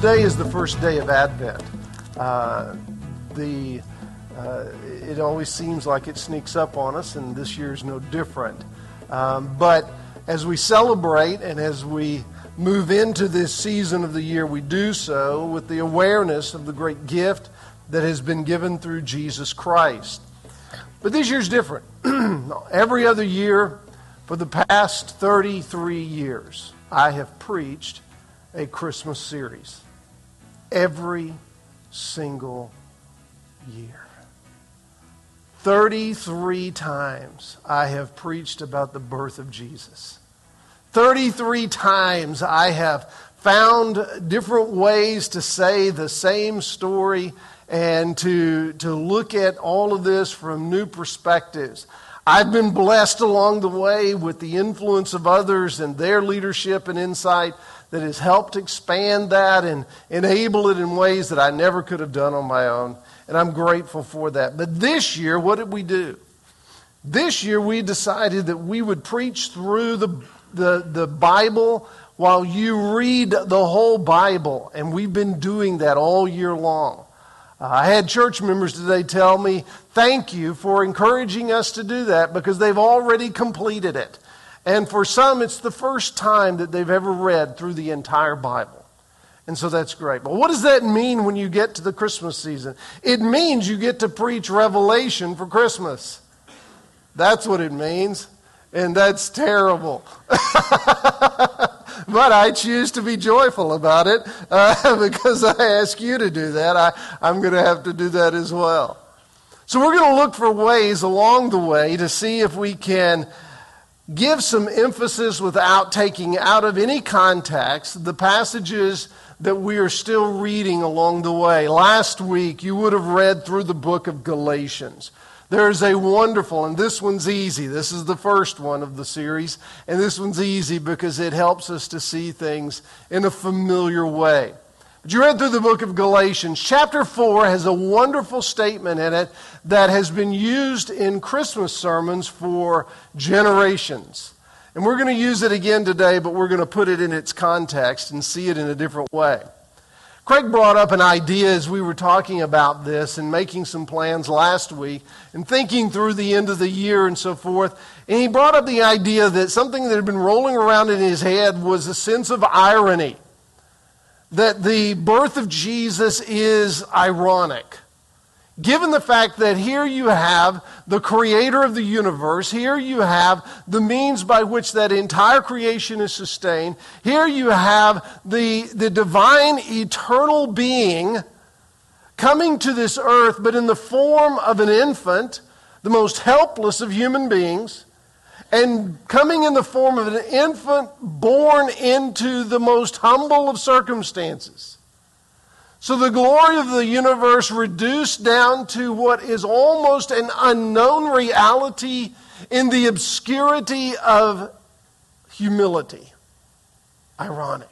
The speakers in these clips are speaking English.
today is the first day of Advent. It always seems like it sneaks up on us, and this year is no different. But as we celebrate and as we move into this season of the year, we do so with the awareness of the great gift that has been given through Jesus Christ. But this year's different. Every other year for the past 33 years, I have preached a Christmas series. Every single year. 33 times I have preached about the birth of Jesus. 33 times I have found different ways to say the same story and to look at all of this from new perspectives. I've been blessed along the way with the influence of others and their leadership and insight that has helped expand that and enable it in ways that I never could have done on my own. And I'm grateful for that. But this year, what did we do? This year, we decided that we would preach through the Bible while you read the whole Bible. And we've been doing that all year long. I had church members today tell me, thank you for encouraging us to do that because they've already completed it. And for some, it's the first time that they've ever read through the entire Bible. And so that's great. But what does that mean when you get to the Christmas season? It means you get to preach Revelation for Christmas. That's what it means. And that's terrible. But I choose to be joyful about it because I ask you to do that. I'm going to have to do that as well. So we're going to look for ways along the way to see if we can give some emphasis without taking out of any context the passages that we are still reading along the way. Last week, you would have read through the book of Galatians. There's a wonderful, and this one's easy. This is the first one of the series, and this one's easy because it helps us to see things in a familiar way. But you read through the book of Galatians. Chapter 4 has a wonderful statement in it that has been used in Christmas sermons for generations. And we're going to use it again today, but we're going to put it in its context and see it in a different way. Craig brought up an idea as we were talking about this and making some plans last week and thinking through the end of the year and so forth. And he brought up the idea that something that had been rolling around in his head was a sense of irony. That the birth of Jesus is ironic. Given the fact that here you have the creator of the universe, here you have the means by which that entire creation is sustained, here you have the divine eternal being coming to this earth, but in the form of an infant, the most helpless of human beings, and coming in the form of an infant born into the most humble of circumstances. So the glory of the universe reduced down to what is almost an unknown reality in the obscurity of humility. Ironic.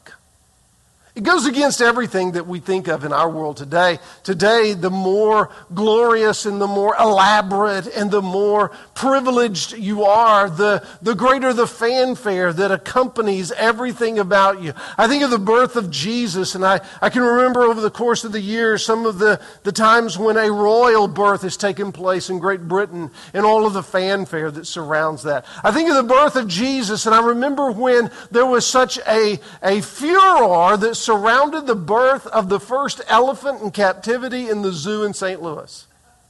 It goes against everything that we think of in our world today. Today, the more glorious and the more elaborate and the more privileged you are, the greater the fanfare that accompanies everything about you. I think of the birth of Jesus, and I can remember over the course of the years some of the times when a royal birth has taken place in Great Britain and all of the fanfare that surrounds that. I think of the birth of Jesus, and I remember when there was such a furor that surrounded the birth of the first elephant in captivity in the zoo in St. Louis.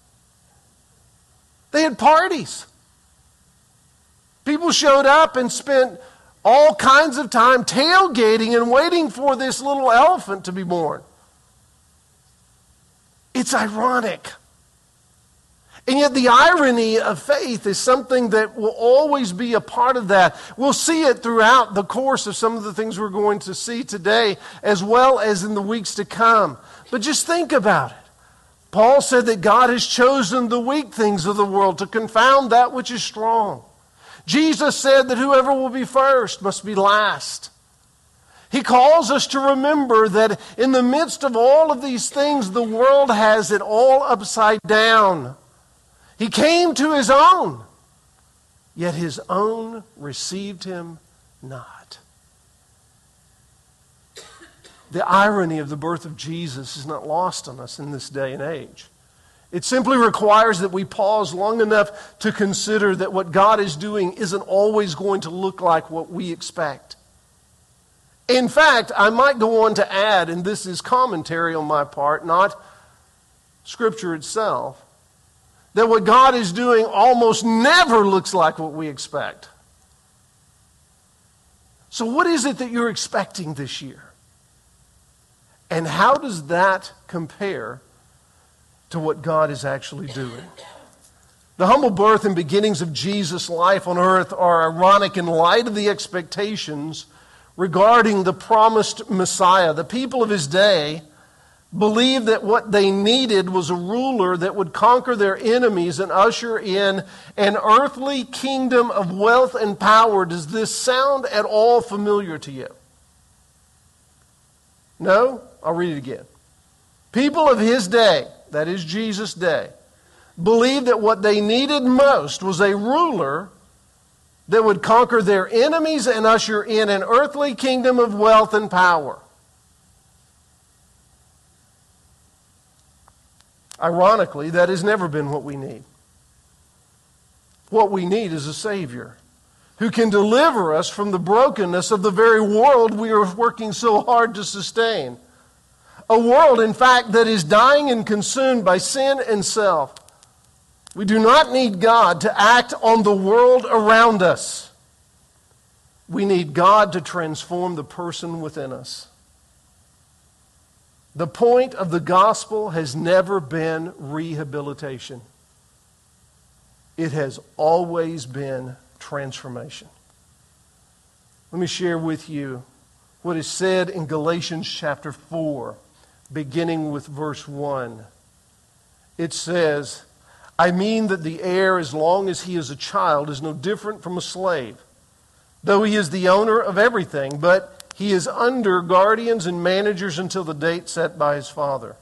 They had parties. People showed up and spent all kinds of time tailgating and waiting for this little elephant to be born. It's ironic. And yet the irony of faith is something that will always be a part of that. We'll see it throughout the course of some of the things we're going to see today, as well as in the weeks to come. But just think about it. Paul said that God has chosen the weak things of the world to confound that which is strong. Jesus said that whoever will be first must be last. He calls us to remember that in the midst of all of these things, the world has it all upside down. He came to his own, yet his own received him not. The irony of the birth of Jesus is not lost on us in this day and age. It simply requires that we pause long enough to consider that what God is doing isn't always going to look like what we expect. In fact, I might go on to add, and this is commentary on my part, not Scripture itself, that what God is doing almost never looks like what we expect. So what is it that you're expecting this year? And how does that compare to what God is actually doing? The humble birth and beginnings of Jesus' life on earth are ironic in light of the expectations regarding the promised Messiah. The people of his day believed that what they needed was a ruler that would conquer their enemies and usher in an earthly kingdom of wealth and power. Does this sound at all familiar to you? No? I'll read it again. People of his day, that is Jesus' day, believed that what they needed most was a ruler that would conquer their enemies and usher in an earthly kingdom of wealth and power. Ironically, that has never been what we need. What we need is a Savior who can deliver us from the brokenness of the very world we are working so hard to sustain. A world, in fact, that is dying and consumed by sin and self. We do not need God to act on the world around us. We need God to transform the person within us. The point of the gospel has never been rehabilitation. It has always been transformation. Let me share with you what is said in Galatians chapter 4, beginning with verse 1. It says, I mean that the heir, as long as he is a child, is no different from a slave, though he is the owner of everything, but he is under guardians and managers until the date set by his father.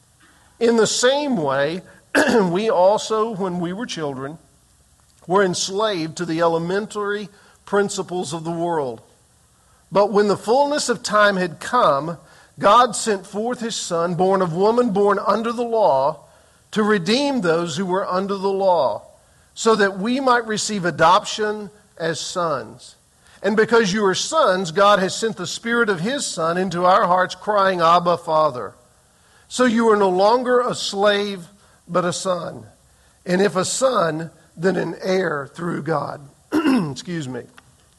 In the same way, we also, when we were children, were enslaved to the elementary principles of the world. But when the fullness of time had come, God sent forth his Son, born of woman, born under the law, to redeem those who were under the law, so that we might receive adoption as sons. And because you are sons, God has sent the Spirit of his Son into our hearts, crying, Abba, Father. So you are no longer a slave, but a son. And if a son, then an heir through God. Excuse me.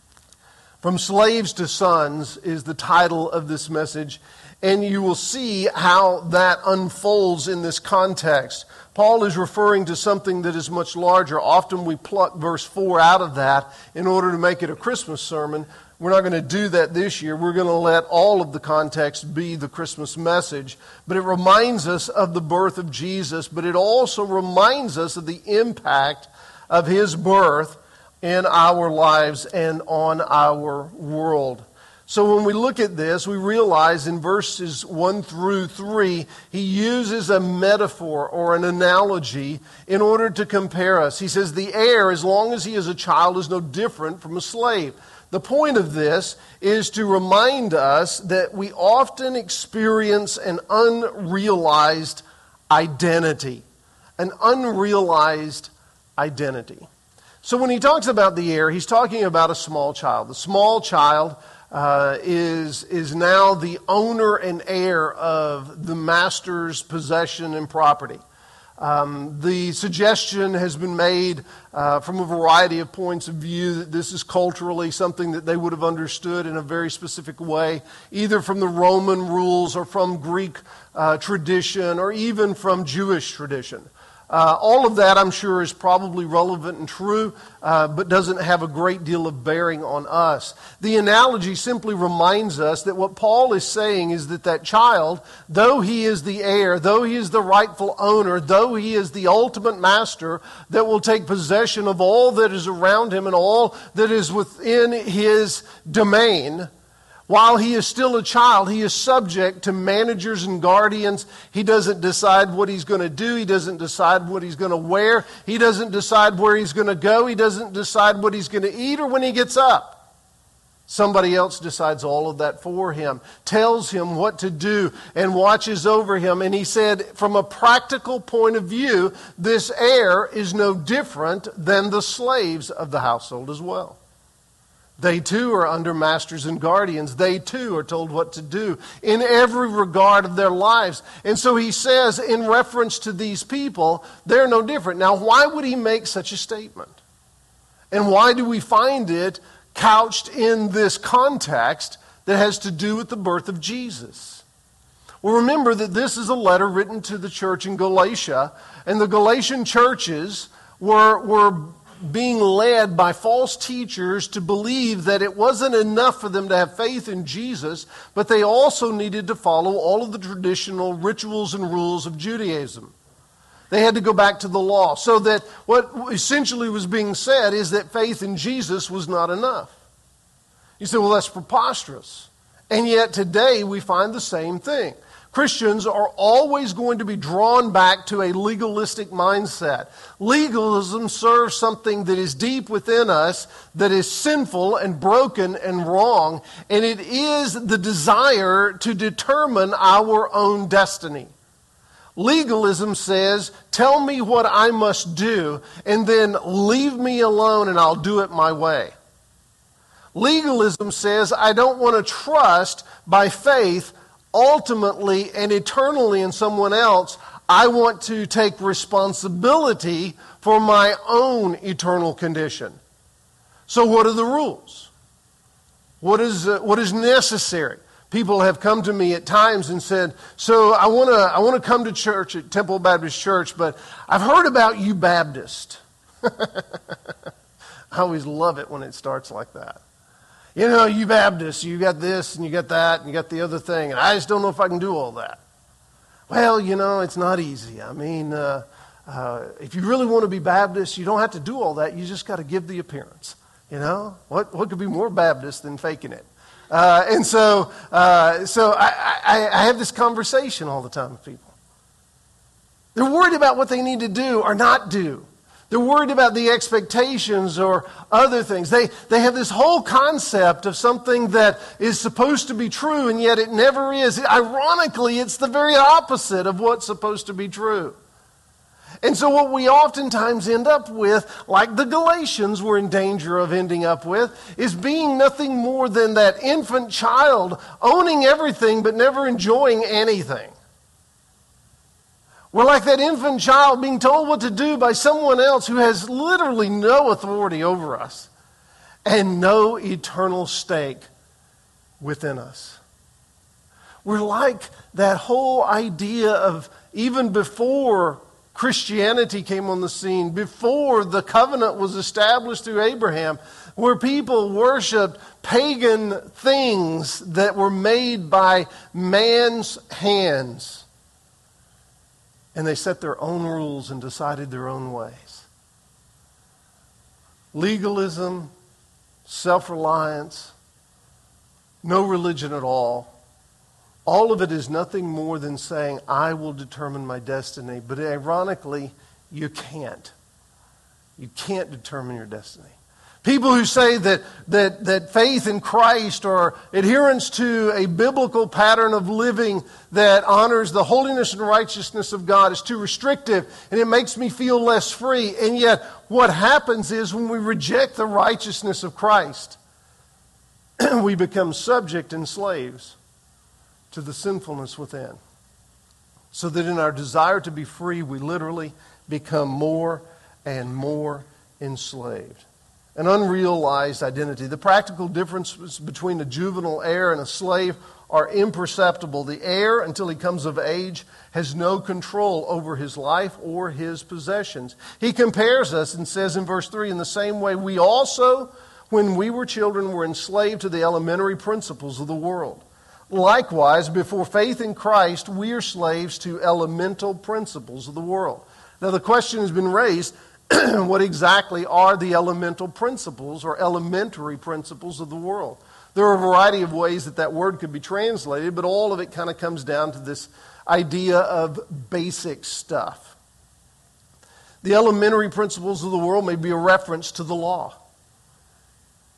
From slaves to sons is the title of this message. And you will see how that unfolds in this context. Paul is referring to something that is much larger. Often we pluck verse 4 out of that in order to make it a Christmas sermon. We're not going to do that this year. We're going to let all of the context be the Christmas message. But it reminds us of the birth of Jesus, but it also reminds us of the impact of his birth in our lives and on our world. So when we look at this, we realize in verses 1 through 3, he uses a metaphor or an analogy in order to compare us. He says the heir, as long as he is a child, is no different from a slave. The point of this is to remind us that we often experience an unrealized identity. An unrealized identity. So when he talks about the heir, he's talking about a small child. The small child is now the owner and heir of the master's possession and property. The suggestion has been made from a variety of points of view that this is culturally something that they would have understood in a very specific way, either from the Roman rules or from Greek tradition or even from Jewish tradition. All of that, I'm sure, is probably relevant and true, but doesn't have a great deal of bearing on us. The analogy simply reminds us that what Paul is saying is that that child, though he is the heir, though he is the rightful owner, though he is the ultimate master that will take possession of all that is around him and all that is within his domain, while he is still a child, he is subject to managers and guardians. He doesn't decide what he's going to do. He doesn't decide what he's going to wear. He doesn't decide where he's going to go. He doesn't decide what he's going to eat or when he gets up. Somebody else decides all of that for him, tells him what to do, and watches over him. And he said, from a practical point of view, this heir is no different than the slaves of the household as well. They too are under masters and guardians. They too are told what to do in every regard of their lives. And so he says, in reference to these people, they're no different. Now, why would he make such a statement? And why do we find it couched in this context that has to do with the birth of Jesus? Well, remember that this is a letter written to the church in Galatia, and the Galatian churches were being led by false teachers to believe that it wasn't enough for them to have faith in Jesus, but they also needed to follow all of the traditional rituals and rules of Judaism. They had to go back to the law. So that what essentially was being said is that faith in Jesus was not enough. You say, well, that's preposterous. And yet today we find the same thing. Christians are always going to be drawn back to a legalistic mindset. Legalism serves something that is deep within us, that is sinful and broken and wrong, and it is the desire to determine our own destiny. Legalism says, tell me what I must do, and then leave me alone and I'll do it my way. Legalism says, I don't want to trust by faith ultimately and eternally in someone else. I want to take responsibility for my own eternal condition. So what are the rules? What is necessary? People have come to me at times and said, so I want to come to church at Temple Baptist Church, but I've heard about you Baptist. I always love it when it starts like that. You know, you Baptists, you got this and you got that and you got the other thing, and I just don't know if I can do all that. Well, you know, it's not easy. I mean, if you really want to be Baptist, you don't have to do all that. You just got to give the appearance. You know, what could be more Baptist than faking it? So I have this conversation all the time with people. They're worried about what they need to do or not do. They're worried about the expectations or other things. They have this whole concept of something that is supposed to be true, and yet it never is. Ironically, it's the very opposite of what's supposed to be true. And so what we oftentimes end up with, like the Galatians were in danger of ending up with, is being nothing more than that infant child owning everything but never enjoying anything. We're like that infant child being told what to do by someone else who has literally no authority over us and no eternal stake within us. We're like that whole idea of even before Christianity came on the scene, before the covenant was established through Abraham, where people worshiped pagan things that were made by man's hands. And they set their own rules and decided their own ways. Legalism, self-reliance, no religion at all of it is nothing more than saying, I will determine my destiny. But ironically, you can't. You can't determine your destiny. People who say that faith in Christ or adherence to a biblical pattern of living that honors the holiness and righteousness of God is too restrictive and it makes me feel less free. And yet what happens is when we reject the righteousness of Christ, we become subject and slaves to the sinfulness within. So that in our desire to be free, we literally become more and more enslaved. An unrealized identity. The practical differences between a juvenile heir and a slave are imperceptible. The heir, until he comes of age, has no control over his life or his possessions. He compares us and says in verse 3, in the same way, we also, when we were children, were enslaved to the elementary principles of the world. Likewise, before faith in Christ, we are slaves to elemental principles of the world. Now the question has been raised, what exactly are the elemental principles or elementary principles of the world? There are a variety of ways that word could be translated, but all of it kind of comes down to this idea of basic stuff. The elementary principles of the world may be a reference to the law.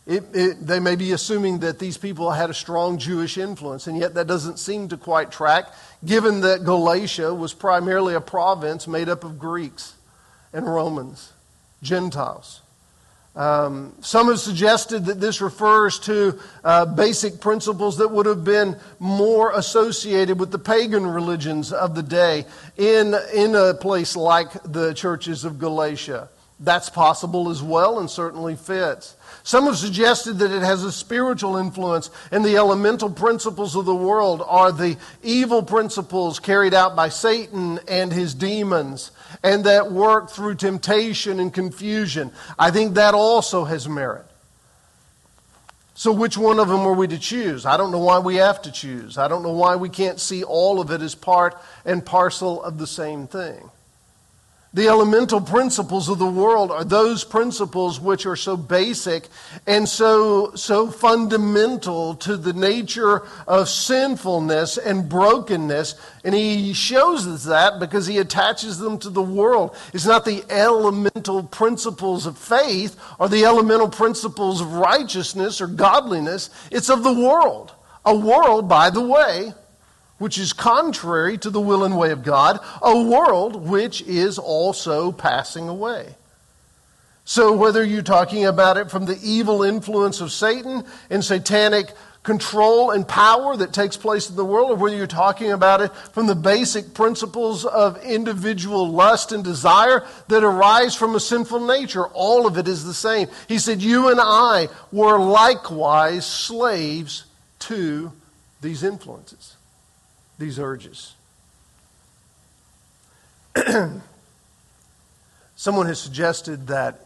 They may be assuming that these people had a strong Jewish influence, and yet that doesn't seem to quite track, given that Galatia was primarily a province made up of Greeks and Romans, Gentiles. Some have suggested that this refers to basic principles that would have been more associated with the pagan religions of the day in a place like the churches of Galatia. That's possible as well and certainly fits. Some have suggested that it has a spiritual influence, and the elemental principles of the world are the evil principles carried out by Satan and his demons, and that work through temptation and confusion. I think that also has merit. So which one of them are we to choose? I don't know why we have to choose. I don't know why we can't see all of it as part and parcel of the same thing. The elemental principles of the world are those principles which are so basic and so fundamental to the nature of sinfulness and brokenness. And he shows us that because he attaches them to the world. It's not the elemental principles of faith or the elemental principles of righteousness or godliness. It's of the world. A world, by the way, which is contrary to the will and way of God, a world which is also passing away. So whether you're talking about it from the evil influence of Satan and satanic control and power that takes place in the world, or whether you're talking about it from the basic principles of individual lust and desire that arise from a sinful nature, all of it is the same. He said, you and I were likewise slaves to these influences, these urges. Someone has suggested that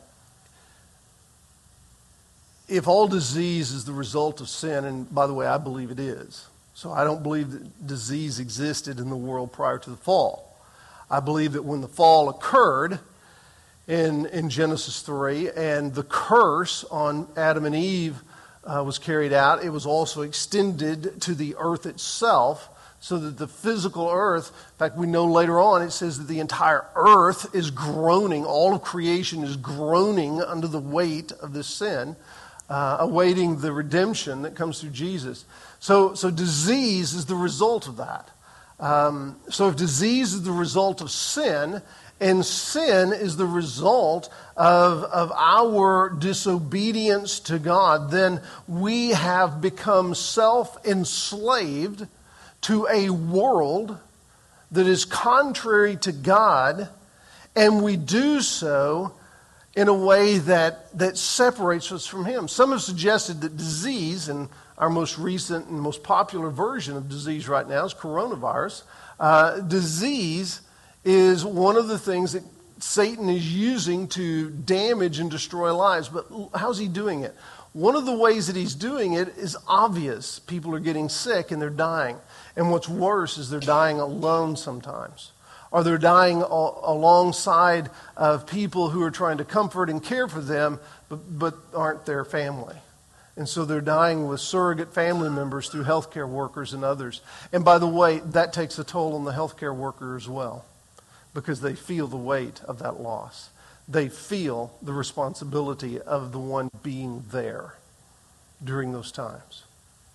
if all disease is the result of sin, and by the way, I believe it is. So I don't believe that disease existed in the world prior to the fall. I believe that when the fall occurred in Genesis 3 and the curse on Adam and Eve was carried out, it was also extended to the earth itself, so that the physical earth, in fact, we know later on, it says that the entire earth is groaning, all of creation is groaning under the weight of this sin, awaiting the redemption that comes through Jesus. So disease is the result of that. So if disease is the result of sin, and sin is the result of our disobedience to God, then we have become self-enslaved to a world that is contrary to God, and we do so in a way that separates us from Him. Some have suggested that disease, and our most recent and most popular version of disease right now is coronavirus. Disease is one of the things that Satan is using to damage and destroy lives. But how's he doing it? One of the ways that he's doing it is obvious. People are getting sick and they're dying. And what's worse is they're dying alone sometimes. Or they're dying alongside of people who are trying to comfort and care for them, but aren't their family. And so they're dying with surrogate family members through healthcare workers and others. And by the way, that takes a toll on the healthcare worker as well, because they feel the weight of that loss. They feel the responsibility of the one being there during those times.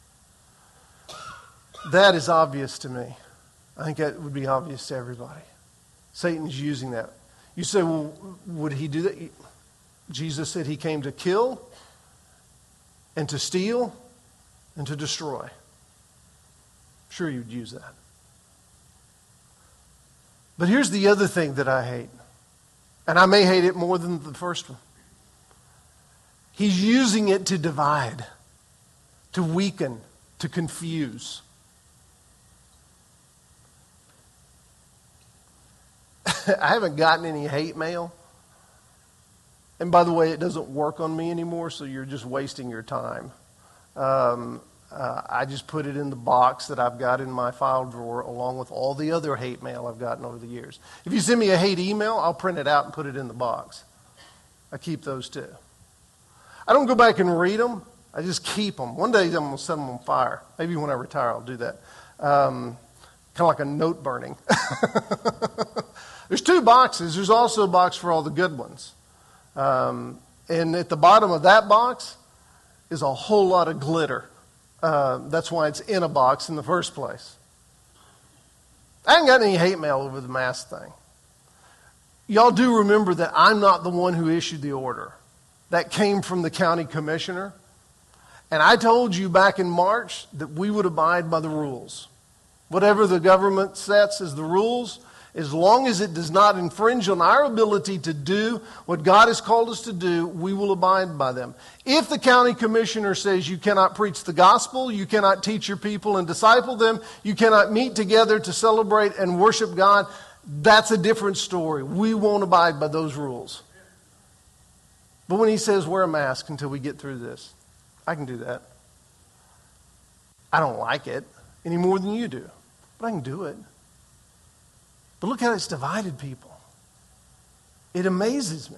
That is obvious to me. I think that would be obvious to everybody. Satan's using that. You say, well, would he do that? Jesus said he came to kill and to steal and to destroy. Sure, he would use that. But here's the other thing that I hate. And I may hate it more than the first one. He's using it to divide, to weaken, to confuse. I haven't gotten any hate mail. And by the way, it doesn't work on me anymore, so you're just wasting your time. I just put it in the box that I've got in my file drawer along with all the other hate mail I've gotten over the years. If you send me a hate email, I'll print it out and put it in the box. I keep those too. I don't go back and read them. I just keep them. One day I'm going to set them on fire. Maybe when I retire I'll do that. Kind of like a note burning. There's two boxes. There's also a box for all the good ones. And at the bottom of that box is a whole lot of glitter. That's why it's in a box in the first place. I haven't got any hate mail over the mask thing. Y'all do remember that I'm not the one who issued the order. That came from the county commissioner. And I told you back in March that we would abide by the rules. Whatever the government sets as the rules, as long as it does not infringe on our ability to do what God has called us to do, we will abide by them. If the county commissioner says you cannot preach the gospel, you cannot teach your people and disciple them, you cannot meet together to celebrate and worship God, that's a different story. We won't abide by those rules. But when he says wear a mask until we get through this, I can do that. I don't like it any more than you do, but I can do it. But look how it's divided people. It amazes me.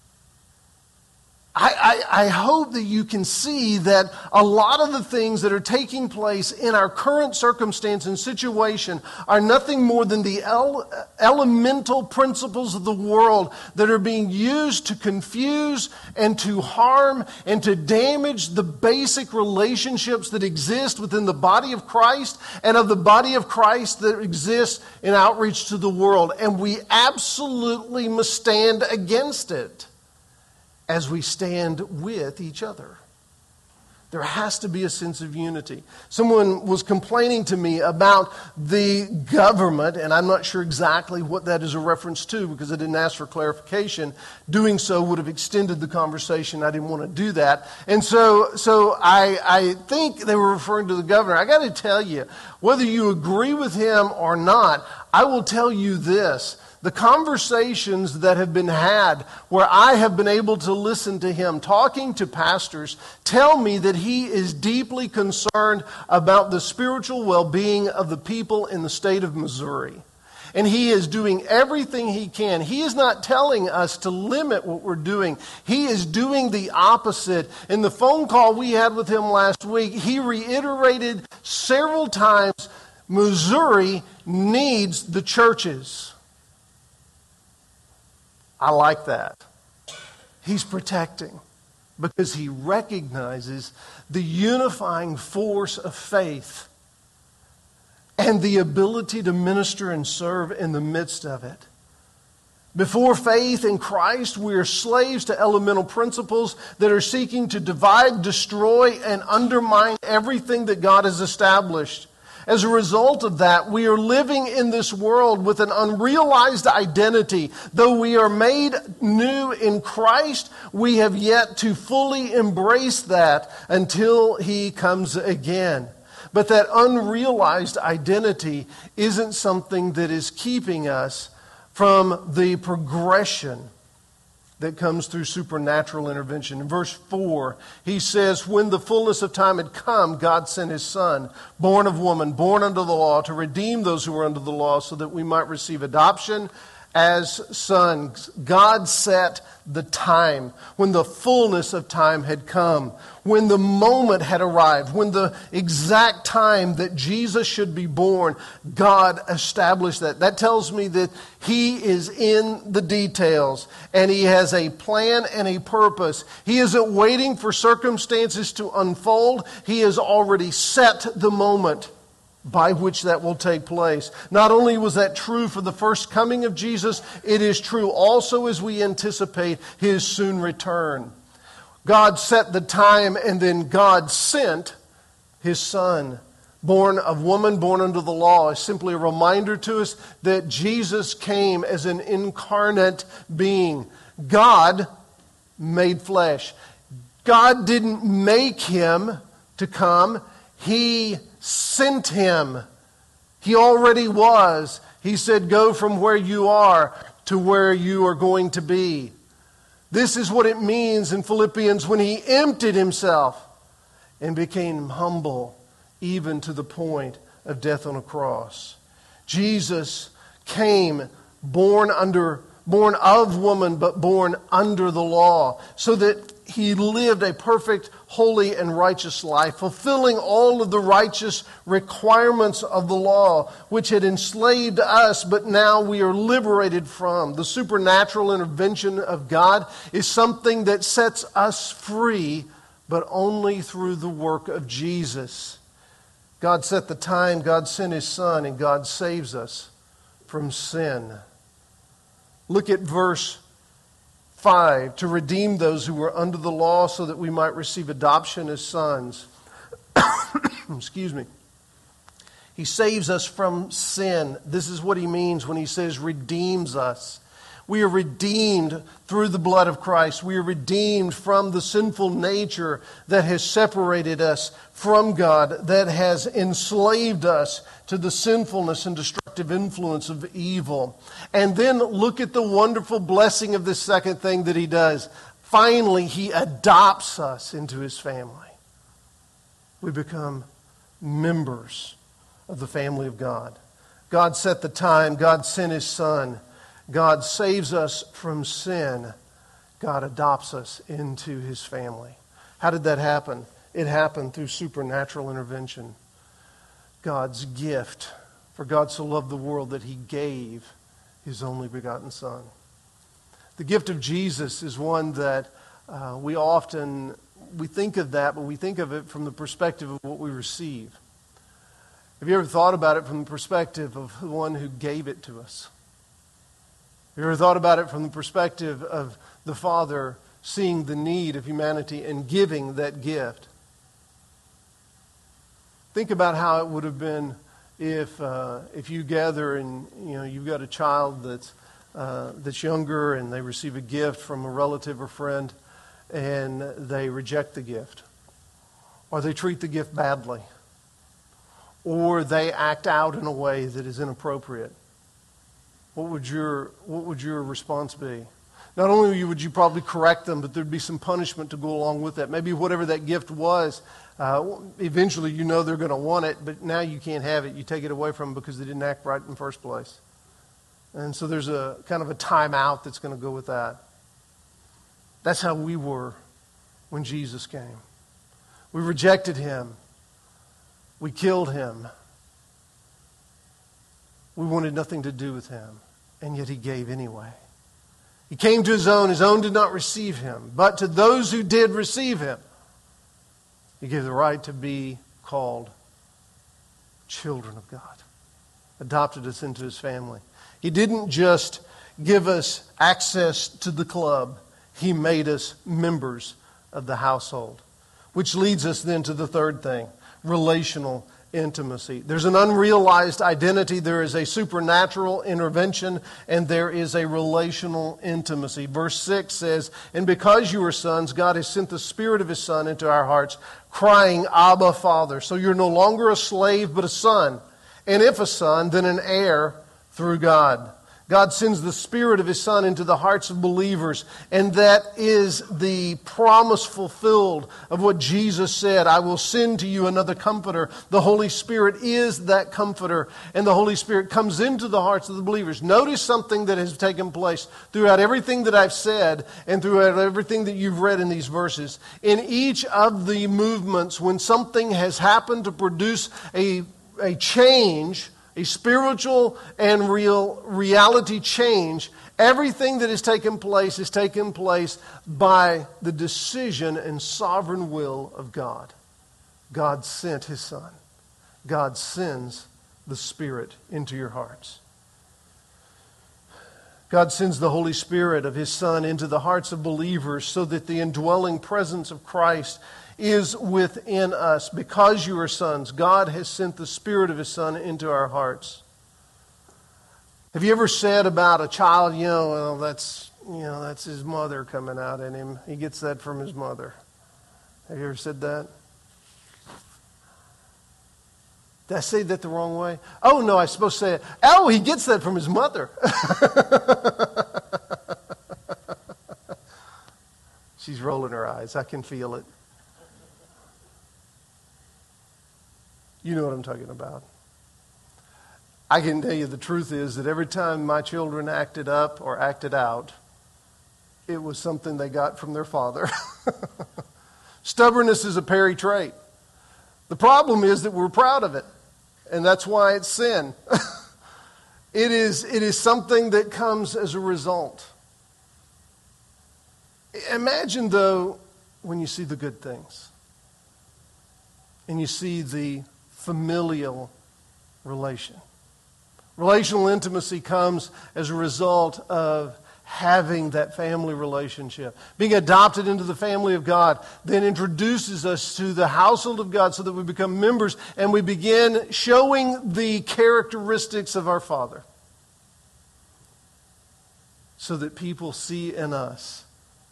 I hope that you can see that a lot of the things that are taking place in our current circumstance and situation are nothing more than the elemental principles of the world that are being used to confuse and to harm and to damage the basic relationships that exist within the body of Christ and of the body of Christ that exists in outreach to the world. And we absolutely must stand against it as we stand with each other. There has to be a sense of unity. Someone was complaining to me about the government, and I'm not sure exactly what that is a reference to because I didn't ask for clarification. Doing so would have extended the conversation. I didn't want to do that. And so I think they were referring to the governor. I got to tell you, whether you agree with him or not, I will tell you this. The conversations that have been had where I have been able to listen to him talking to pastors tell me that he is deeply concerned about the spiritual well-being of the people in the state of Missouri. And he is doing everything he can. He is not telling us to limit what we're doing. He is doing the opposite. In the phone call we had with him last week, he reiterated several times, Missouri needs the churches. I like that. He's protecting because he recognizes the unifying force of faith and the ability to minister and serve in the midst of it. Before faith in Christ, we are slaves to elemental principles that are seeking to divide, destroy, and undermine everything that God has established. As a result of that, we are living in this world with an unrealized identity. Though we are made new in Christ, we have yet to fully embrace that until He comes again. But that unrealized identity isn't something that is keeping us from the progression that comes through supernatural intervention. In verse 4, he says, when the fullness of time had come, God sent His Son, born of woman, born under the law, to redeem those who were under the law so that we might receive adoption as sons. God set the time when the fullness of time had come, when the moment had arrived, when the exact time that Jesus should be born, God established that. That tells me that He is in the details and He has a plan and a purpose. He isn't waiting for circumstances to unfold. He has already set the moment by which that will take place. Not only was that true for the first coming of Jesus, it is true also as we anticipate His soon return. God set the time and then God sent His Son. Born of woman, born under the law is simply a reminder to us that Jesus came as an incarnate being. God made flesh. God didn't make Him to come. He sent Him. He already was. He said, go from where you are to where you are going to be. This is what it means in Philippians when He emptied Himself and became humble even to the point of death on a cross. Jesus came born of woman, but born under the law, so that He lived a perfect, holy, and righteous life, fulfilling all of the righteous requirements of the law, which had enslaved us, but now we are liberated from. The supernatural intervention of God is something that sets us free but only through the work of Jesus. God set the time, God sent His Son, and God saves us from sin. Look at verse 5. To redeem those who were under the law so that we might receive adoption as sons. Excuse me. He saves us from sin. This is what He means when He says redeems us. We are redeemed through the blood of Christ. We are redeemed from the sinful nature that has separated us from God, that has enslaved us to the sinfulness and destructive influence of evil. And then look at the wonderful blessing of this second thing that He does. Finally, He adopts us into His family. We become members of the family of God. God set the time. God sent His Son. God saves us from sin. God adopts us into His family. How did that happen? It happened through supernatural intervention. God's gift. For God so loved the world that He gave His only begotten Son. The gift of Jesus is one that we think of that, but we think of it from the perspective of what we receive. Have you ever thought about it from the perspective of the one who gave it to us? Have you ever thought about it from the perspective of the Father seeing the need of humanity and giving that gift? Think about how it would have been if you gather and you've got a child that's younger and they receive a gift from a relative or friend and they reject the gift, or they treat the gift badly, or they act out in a way that is inappropriate. What would your response be? Not only would you probably correct them, but there'd be some punishment to go along with that. Maybe whatever that gift was, eventually they're going to want it, but now you can't have it. You take it away from them because they didn't act right in the first place. And so there's a kind of a timeout that's going to go with that. That's how we were when Jesus came. We rejected Him. We killed Him. We wanted nothing to do with Him, and yet He gave anyway. He came to His own did not receive Him. But to those who did receive Him, He gave the right to be called children of God. Adopted us into His family. He didn't just give us access to the club. He made us members of the household. Which leads us then to the third thing, relational intimacy. There's an unrealized identity, there is a supernatural intervention, and there is a relational intimacy. Verse 6 says, "And because you are sons, God has sent the Spirit of His Son into our hearts, crying, Abba, Father." So you're no longer a slave, but a son. And if a son, then an heir through God. God sends the Spirit of His Son into the hearts of believers, and that is the promise fulfilled of what Jesus said, "I will send to you another Comforter." The Holy Spirit is that Comforter, and the Holy Spirit comes into the hearts of the believers. Notice something that has taken place throughout everything that I've said and throughout everything that you've read in these verses. In each of the movements, when something has happened to produce a change, a spiritual and reality change, everything that has taken place by the decision and sovereign will of God. God sent His Son. God sends the Spirit into your hearts. God sends the Holy Spirit of His Son into the hearts of believers so that the indwelling presence of Christ is within us. Because you are sons, God has sent the Spirit of His Son into our hearts. Have you ever said about a child, well, that's his mother coming out in him. He gets that from his mother. Have you ever said that? Did I say that the wrong way? Oh, no, I was supposed to say it. Oh, he gets that from his mother. She's rolling her eyes. I can feel it. You know what I'm talking about. I can tell you the truth is that every time my children acted up or acted out, it was something they got from their father. Stubbornness is a Perry trait. The problem is that we're proud of it, and that's why it's sin. It is something that comes as a result. Imagine, though, when you see the good things and you see the familial relation. Relational intimacy comes as a result of having that family relationship. Being adopted into the family of God then introduces us to the household of God so that we become members and we begin showing the characteristics of our Father so that people see in us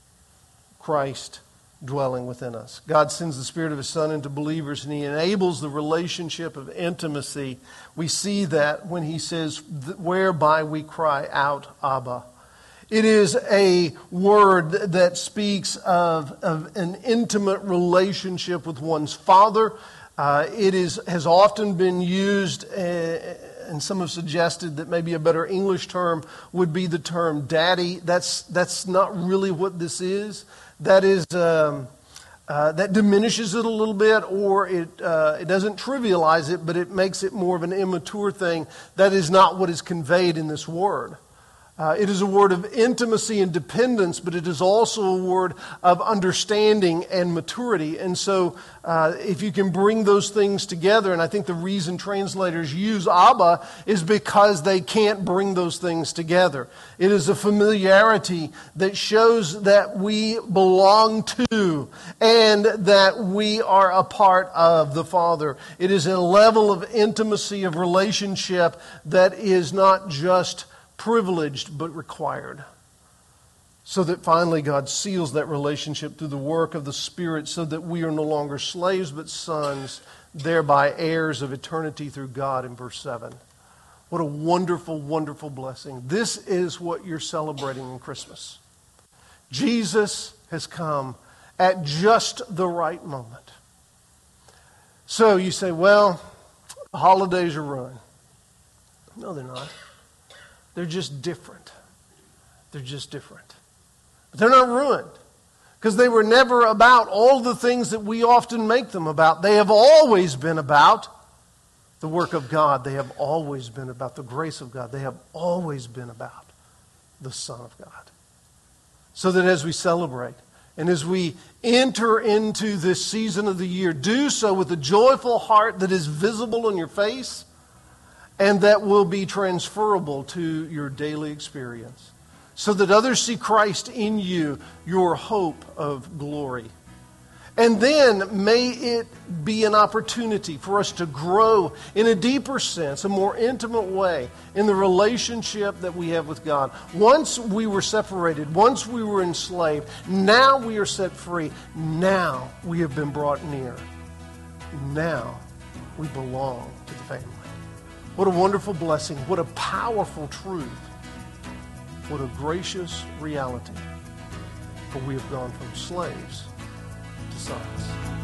Christ dwelling within us. God sends the Spirit of His Son into believers and He enables the relationship of intimacy. We see that when He says, whereby we cry out, Abba. It is a word that speaks of an intimate relationship with one's father. It has often been used, and some have suggested that maybe a better English term would be the term daddy. That's not really what this is. That is that diminishes it a little bit, or it doesn't trivialize it, but it makes it more of an immature thing. That is not what is conveyed in this word. It is a word of intimacy and dependence, but it is also a word of understanding and maturity. And so if you can bring those things together, and I think the reason translators use Abba is because they can't bring those things together. It is a familiarity that shows that we belong to and that we are a part of the Father. It is a level of intimacy, of relationship that is not just privileged but required, so that finally God seals that relationship through the work of the Spirit so that we are no longer slaves but sons, thereby heirs of eternity through God in verse 7. What a wonderful, wonderful blessing. This is what you're celebrating in Christmas. Jesus has come at just the right moment. So you say, well, the holidays are ruined. No, they're not. They're just different. They're just different. But they're not ruined because they were never about all the things that we often make them about. They have always been about the work of God. They have always been about the grace of God. They have always been about the Son of God. So that as we celebrate and as we enter into this season of the year, do so with a joyful heart that is visible on your face and that will be transferable to your daily experience, so that others see Christ in you, your hope of glory. And then may it be an opportunity for us to grow in a deeper sense, a more intimate way, in the relationship that we have with God. Once we were separated, once we were enslaved, now we are set free. Now we have been brought near. Now we belong to the family. What a wonderful blessing. What a powerful truth. What a gracious reality. For we have gone from slaves to sons.